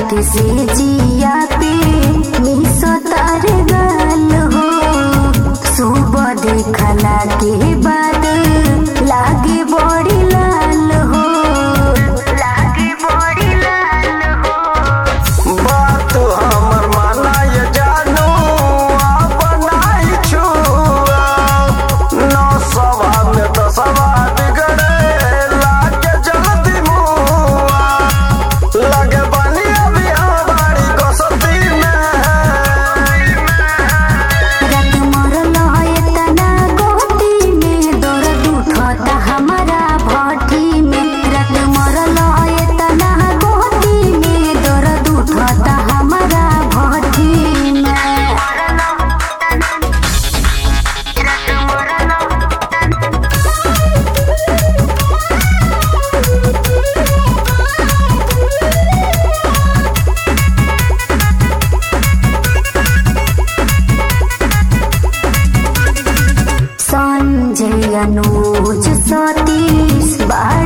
रात से जिया पे मिसो तार गाल हो। सुबह देखला के बाद लागे बड़ी लाल हो, लागे बड़ी लाल हो। बात हमर माना ये जानू बनाई छुआ नौ सवा में दसवा बिगड़े लागे जल्दी मुआ लगे बनी अभी हमारी कसती में। रात मरल है तना गोटी में दर्द उठता हमारा भट्टी में। रात मरल है तना गोटी में दर्द उठता हमारा भट्टी में। संजय अनुज सतीश